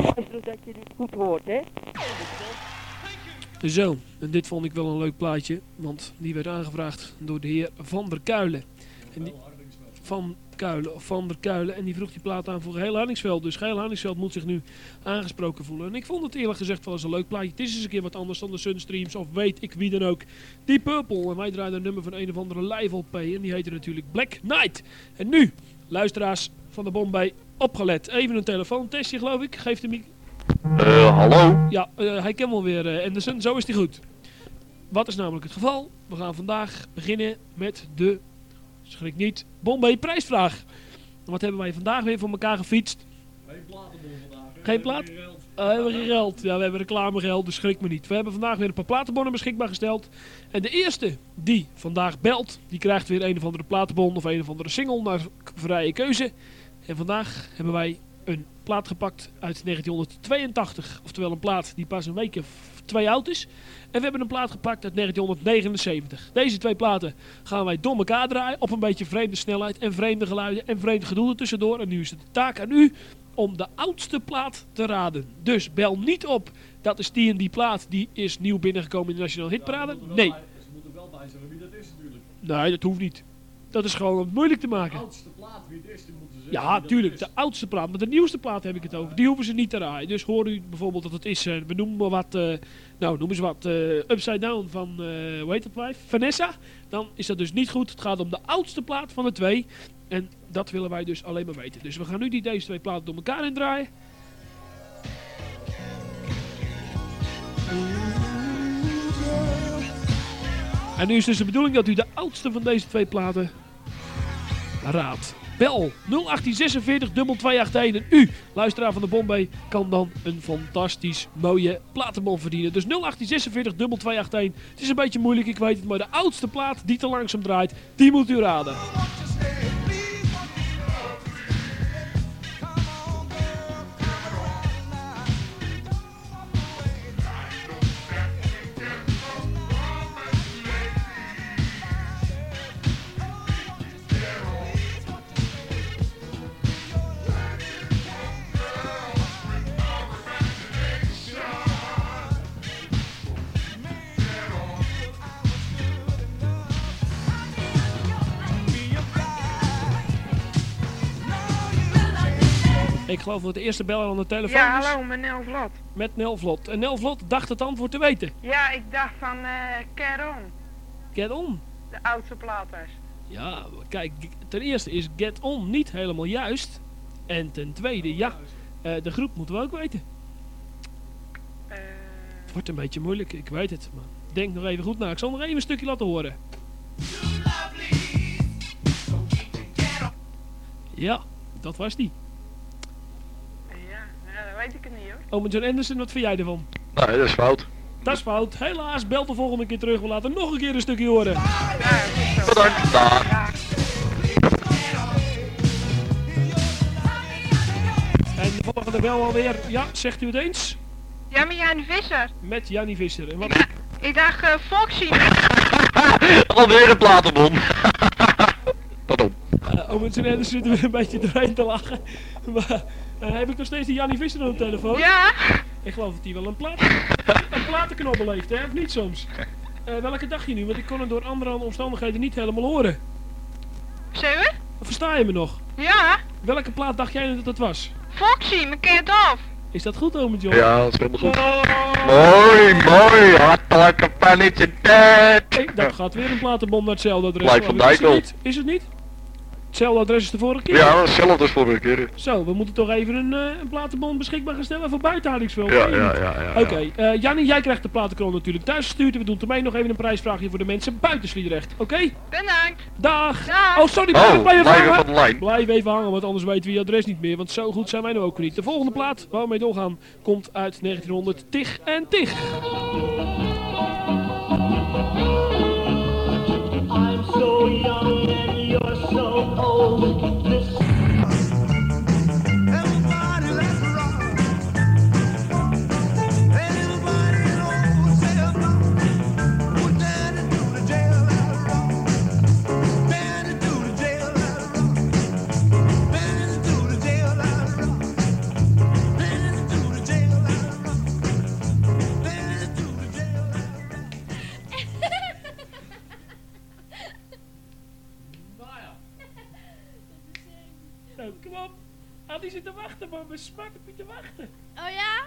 dat je dit goed hoort, hè? Zo, en dit vond ik wel een leuk plaatje, want die werd aangevraagd door de heer Van der Kuilen. En die, Van der Kuilen, en die vroeg die plaat aan voor Geheel Hardingsveld. Dus Geheel Hardingsveld moet zich nu aangesproken voelen. En ik vond het eerlijk gezegd wel eens een leuk plaatje. Het is eens een keer wat anders dan de Sunstreams of weet ik wie dan ook. Deep Purple, en wij draaien een nummer van een of andere live LP en die heette natuurlijk Black Knight. En nu, luisteraars van de Bombay, opgelet. Even een telefoontestje geloof ik, geeft hem... Hallo? Ja, hij kan wel weer Anderson, zo is hij goed. Wat is namelijk het geval? We gaan vandaag beginnen met de, schrik niet, Bombay prijsvraag. Wat hebben wij vandaag weer voor elkaar gefietst? Geen platenbon vandaag. Geen plaat? We hebben geen geld. Ja, we hebben reclamegeld, dus schrik me niet. We hebben vandaag weer een paar platenbonnen beschikbaar gesteld. En de eerste die vandaag belt, die krijgt weer een of andere platenbon of een of andere single naar vrije keuze. En vandaag hebben wij een plaat gepakt uit 1982. Oftewel een plaat die pas een week of 2 oud is. En we hebben een plaat gepakt uit 1979. Deze 2 platen gaan wij door elkaar draaien. Op een beetje vreemde snelheid en vreemde geluiden en vreemd gedoe ertussendoor. En nu is het de taak aan u om de oudste plaat te raden. Dus bel niet op. Dat is die en die plaat. Die is nieuw binnengekomen in de Nationale Hitparade. Nee. Ze moeten wel bij zeggen wie dat is natuurlijk. Nee, dat hoeft niet. Dat is gewoon om het moeilijk te maken. De oudste plaat wie het is, die moeten zeggen. Ja, tuurlijk, de oudste plaat, maar de nieuwste plaat heb ik het over. Die hoeven ze niet te raaien. Dus hoor u bijvoorbeeld dat het is, we noemen maar wat, noemen ze wat, Upside Down van, hoe heet dat wijf? Vanessa. Dan is dat dus niet goed. Het gaat om de oudste plaat van de 2. En dat willen wij dus alleen maar weten. Dus we gaan nu deze 2 platen door elkaar indraaien. En nu is dus de bedoeling dat u de oudste van deze 2 platen raadt. Bel 0846 2281 en u, luisteraar van de Bombay, kan dan een fantastisch mooie platenbon verdienen. Dus 0846 2281. Het is een beetje moeilijk, ik weet het, maar de oudste plaat die te langzaam draait, die moet u raden. Ik geloof dat de eerste beller aan de telefoon Ja, is. hallo, met Nel Vlot. Met Nel Vlot. En Nel Vlot dacht het antwoord te weten. Ja, ik dacht van Get On, Get On. de oudste platers. Ja, kijk, ten eerste is Get On niet helemaal juist. En ten tweede, ja, de groep moeten we ook weten. Het wordt een beetje moeilijk, ik weet het. Maar denk nog even goed na. Ik zal nog even een stukje laten horen. Ja, dat was die. Ja, dat weet ik het niet hoor. Ome John Anderson, wat vind jij ervan? Nee, dat is fout. Dat is fout. Helaas, bel de volgende keer terug. We laten nog een keer een stukje horen. Ja, goed zo. Bedankt. Dag. Ja. En de volgende bel alweer. Ja, zegt u het eens? Ja, met Jannie Visser. Met Jannie Visser. En wat... Ik dacht Foxy. Alweer een platenbon. Pardon. Ome John Anderson zit er weer een beetje doorheen te lachen. Maar heb ik nog steeds die Jannie Visser aan de telefoon? Ja. Ik geloof dat hij wel een platenknobbel heeft, hè? Of niet soms? Welke dacht je nu? Want ik kon het door andere omstandigheden niet helemaal horen. Zeeuwen? Versta je me nog? Ja. Welke plaat dacht jij dat het was? Foxy, mijn kind af. Is dat goed, ome John? Ja, dat is helemaal goed. Oh, Mooi, mooi. Hartelijk gefeliciteerd. dat gaat weer een platenbom naar hetzelfde adres. Blijf van Is het Dijkel. niet? Is het niet? Hetzelfde adres als de vorige keer? Ja, hetzelfde als vorige keer. Zo, we moeten toch even een platenbon beschikbaar gaan stellen voor buitenhoudingsveld. Ja. Oké, Jannie, jij krijgt de platenkron natuurlijk thuis gestuurd. En we doen ermee nog even een prijsvraagje voor de mensen buiten Sliedrecht. Oké? Bedankt. Dag! Dag. Oh, sorry, Oh, blijf even blijven hangen. van de lijn. Blijf even hangen, want anders weten we je adres niet meer. Want zo goed zijn wij nou ook niet. De volgende plaat waar we mee doorgaan komt uit 1900. Tig en Tig. I'm so young and you're so old. This Everybody let's rock. Everybody knows they're wrong. Put daddy to the jail, let's rock. Daddy to the jail, let's rock. Daddy to the jail, let's rock. Daddy to the kom op. Die zit te wachten, man. Mijn smak op je te wachten. Oh ja?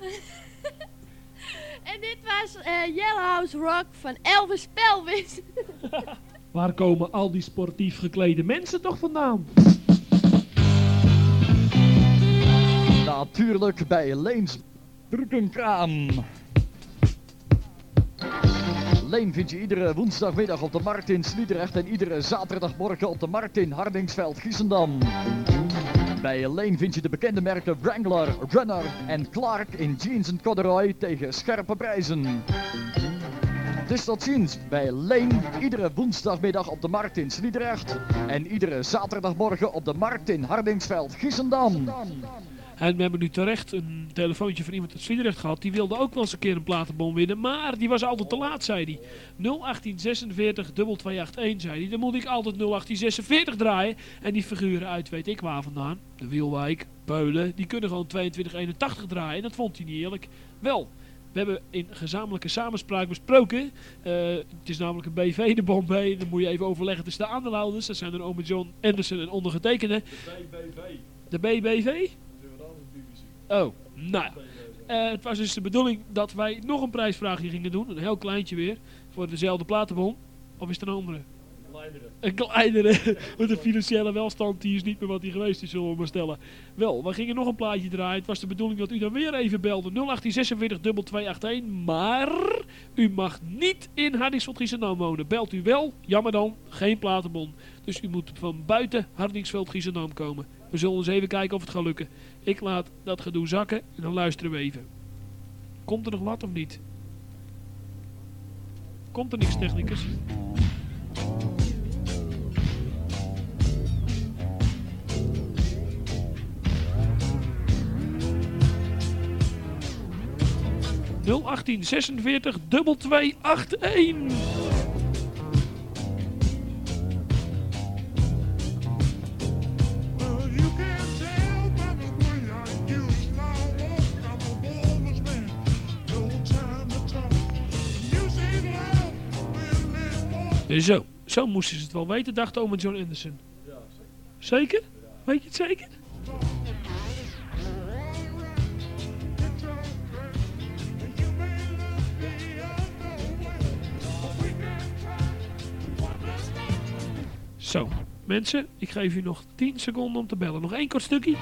En dit was Yellowhouse Rock van Elvis Pelvis. Waar komen al die sportief geklede mensen toch vandaan? Natuurlijk bij Leens Bruggenkraam. Leen vind je iedere woensdagmiddag op de Markt in Sliedrecht en iedere zaterdagmorgen op de Markt in Hardingsveld, Giessendam. Bij Leen vind je de bekende merken Wrangler, Runner en Clark in jeans en corduroy tegen scherpe prijzen. Dus tot ziens bij Leen, iedere woensdagmiddag op de Markt in Sliedrecht en iedere zaterdagmorgen op de Markt in Hardingsveld, Giessendam. En we hebben nu terecht een telefoontje van iemand uit Sliedrecht gehad. Die wilde ook wel eens een keer een platenbon winnen. Maar die was altijd te laat, zei hij. 01846 2281, zei hij. Dan moet ik altijd 01846 draaien. En die figuren uit weet ik waar vandaan. De Wielwijk, Peulen. Die kunnen gewoon 2281 draaien. En dat vond hij niet eerlijk. Wel, we hebben in gezamenlijke samenspraak besproken. Het is namelijk een BV, de bon B. Dan moet je even overleggen tussen de aandeelhouders. Dat zijn dan Ome John Anderson en ondergetekende. De BBV? Oh, nou ja. Het was dus de bedoeling dat wij nog een prijsvraagje gingen doen. Een heel kleintje weer. Voor dezelfde platenbon. Of is er een andere? Een kleinere. Want de financiële welstand die is niet meer wat die geweest is, zullen we maar stellen. Wel, we gingen nog een plaatje draaien. Het was de bedoeling dat u dan weer even belde. 01846 2281. Maar u mag niet in Hardingsveld Giessendam wonen. Belt u wel, jammer dan, geen platenbon. Dus u moet van buiten Hardingsveld Giessendam komen. We zullen eens even kijken of het gaat lukken. Ik laat dat gedoe zakken en dan luisteren we even. Komt er nog wat of niet? Komt er niks, technicus? ...01846 2281. Zo moesten ze het wel weten, dacht Ome John Anderson. Ja, zeker. Weet je het zeker? Zo, mensen, ik geef u nog 10 seconden om te bellen. Nog één kort stukje.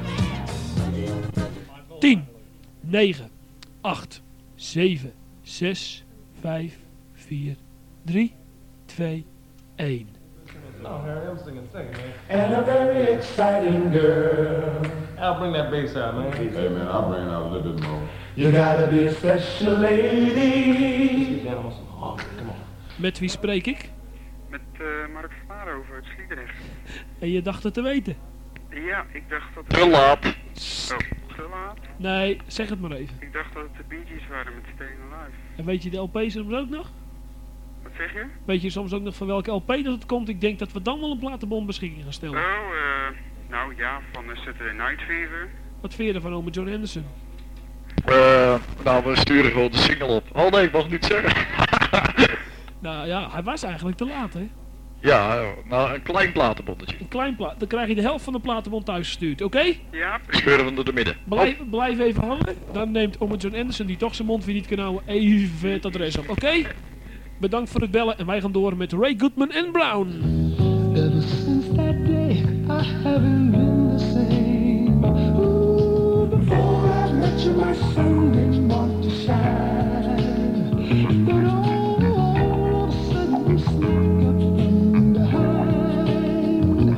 10, 9, 8, 7, 6, 5, 4, 3, 2, 1. No, Harry, I'm singing, man. And a very exciting girl. I'll bring that bass out, man. Hey man, I'll bring it out a little bit more. You gotta be a special lady. Get down on some hard, come on. Met wie spreek ik? Met Mark van Maarhoven uit Sliedrecht. En je dacht het te weten? Ja, ik dacht dat Te laat. Oh, te laat? Nee, zeg het maar even. Ik dacht dat het de Bee Gees waren met Staying Alive. En weet je de LP soms ook nog? Wat zeg je? Weet je soms ook nog van welke LP dat het komt? Ik denk dat we dan wel een platenbon beschikking gaan stellen. Nou ja, van Saturday Night Fever. Wat vind je ervan, Ome John Anderson? Nou, we sturen gewoon de single op. Oh nee, ik mag niet zeggen. Nou ja, hij was eigenlijk te laat, hè? Ja, nou een klein platenbonnetje. Een klein dan krijg je de helft van de platenbon thuis gestuurd, oké? Ja. Scheuren we door de midden. Blijf even hangen. Dan neemt Ome John Anderson, die toch zijn mond weer niet kan houden, even het adres op, oké? Bedankt voor het bellen en wij gaan door met Ray Goodman en Brown. Ever since that day, I haven't been the same. Ooh, before I met you, my sun didn't want to shine. But all of a sudden, you sneak up from behind.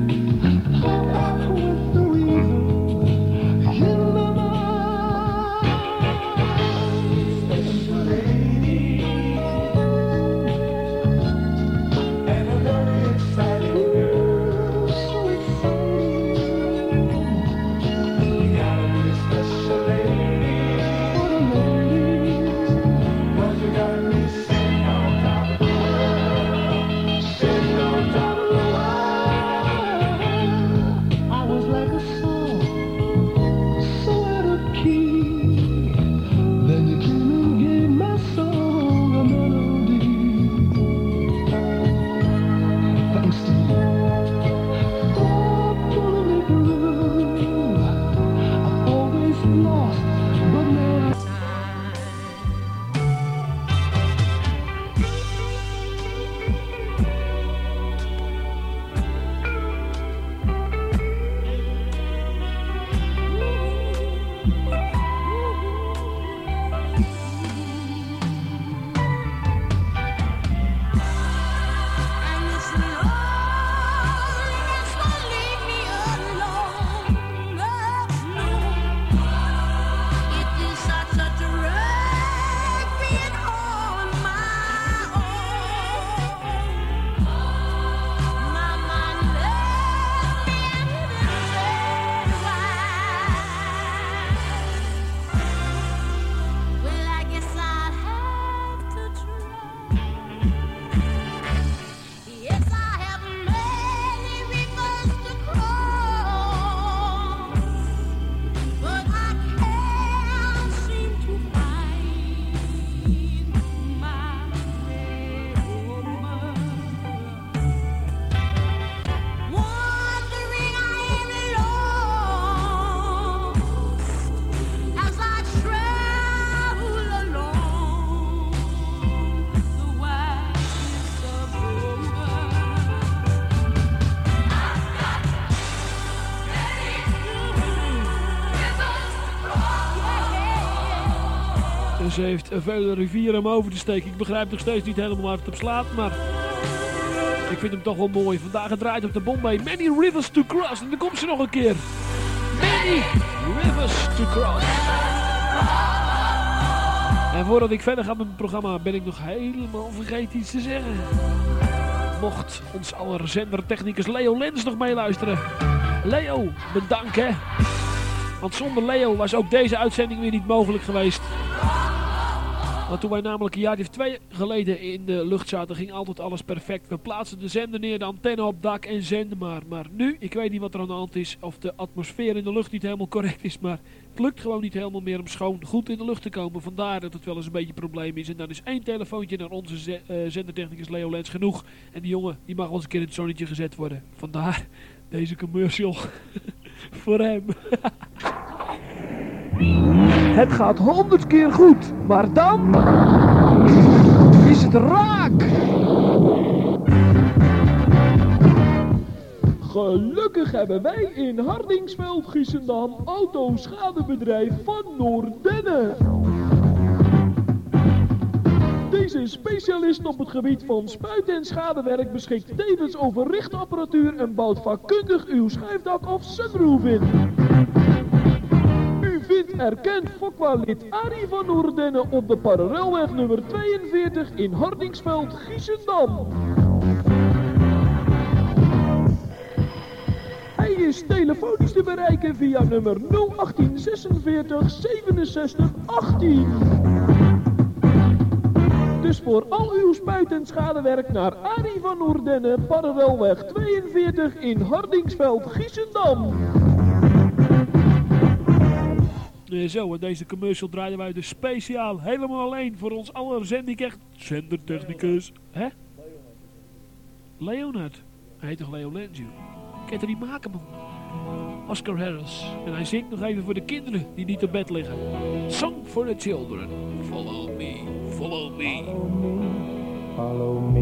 I went the weasel in my mind. Special lady. And a very exciting girl, so exciting. Ze heeft vele rivieren om over te steken. Ik begrijp nog steeds niet helemaal waar het op slaat, maar ik vind hem toch wel mooi. Vandaag gedraaid op de Bombay. Many Rivers to Cross. En dan komt ze nog een keer. Many Rivers to Cross. En voordat ik verder ga met mijn programma ben ik nog helemaal vergeten iets te zeggen. Mocht ons aller zendertechnicus Leo Lens nog meeluisteren. Leo, bedankt hè. Want zonder Leo was ook deze uitzending weer niet mogelijk geweest. Want toen wij namelijk een jaar of 2 geleden in de lucht zaten, ging altijd alles perfect. We plaatsten de zender neer, de antenne op dak en zenden maar. Maar nu, ik weet niet wat er aan de hand is, of de atmosfeer in de lucht niet helemaal correct is. Maar het lukt gewoon niet helemaal meer om schoon goed in de lucht te komen. Vandaar dat het wel eens een beetje een probleem is. En dan is 1 telefoontje naar onze zendertechnicus Leo Lens genoeg. En die jongen, die mag wel eens een keer in het zonnetje gezet worden. Vandaar deze commercial voor hem. Het gaat 100 keer goed, maar dan is het raak. Gelukkig hebben wij in Hardingsveld Giessendam autoschadebedrijf van Noordenne. Deze specialist op het gebied van spuit- en schadewerk beschikt tevens over richtapparatuur en bouwt vakkundig uw schuifdak of sunroof in. U vindt erkend Fokwa-lid Arie van Noordenne op de parallelweg nummer 42 in Hardingsveld, Giessendam. Hij is telefonisch te bereiken via nummer 018 46 67 18. Dus voor al uw spuit- en schadewerk naar Arie van Noordenne, parallelweg 42 in Hardingsveld, Giessendam. Zo, en deze commercial draaien wij dus speciaal helemaal alleen voor ons aller zendertechnicus. Hè? Leonard. Hij heet toch Leo Lens, joh? Kan je er niet maken, man? Oscar Harris. En hij zingt nog even voor de kinderen die niet op bed liggen. Song for the children. Follow me, follow me. Follow me.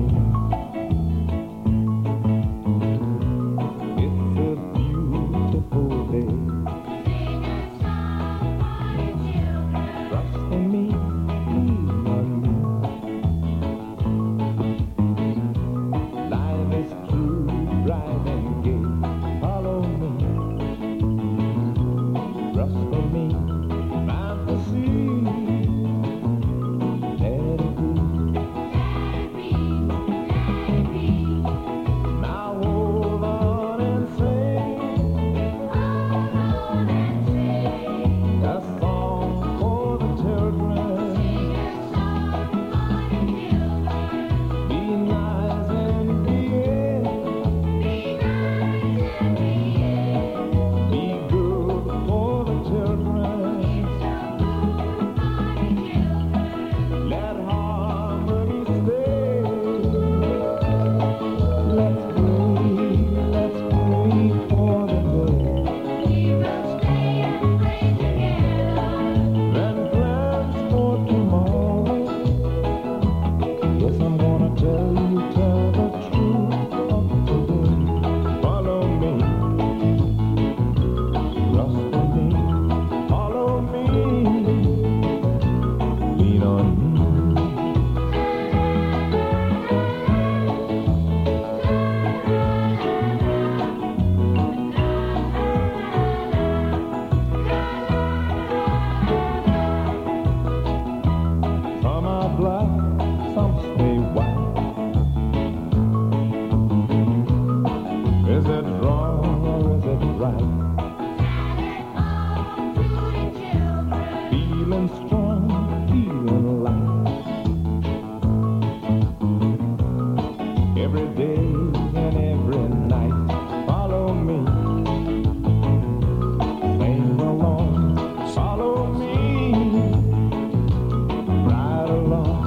It's a beautiful day. Trust in me, lean on me. Life is true, bright and gay. Follow me. Trust in me, fantasy. Let it be. Now hold on and sing a song for the children. Be nice and be good for the children. Let harmony stay. Let's pray for the day. Then plans for tomorrow. Yes, I'm gonna tell the truth of today. Follow me. Trust in me. Follow me. Lean on me. Some are black, some stay white. Is it wrong or is it right? Feeling strong, feeling light. Every day and every night. Follow me. Sing along. Follow me. Ride along.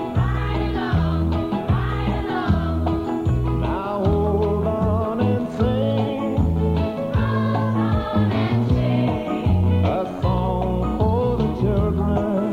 Now hold on and sing a song for the children.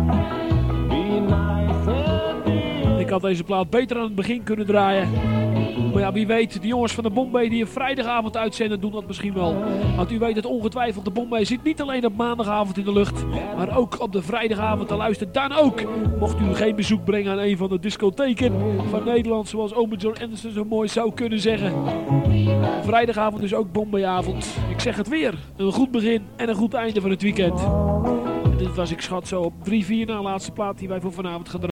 Be nice and be. Ik had deze plaat beter aan het begin kunnen draaien. Maar ja, wie weet, de jongens van de Bombay die een vrijdagavond uitzenden doen dat misschien wel. Want u weet het ongetwijfeld, de Bombay zit niet alleen op maandagavond in de lucht, maar ook op de vrijdagavond te luisteren. Dan ook, mocht u geen bezoek brengen aan een van de discotheken van Nederland, zoals Ome John Anderson zo mooi zou kunnen zeggen. Vrijdagavond dus ook Bombayavond. Ik zeg het weer, een goed begin en een goed einde van het weekend. En dit was, ik schat, zo op 3-4 na laatste plaat die wij voor vanavond gaan draaien.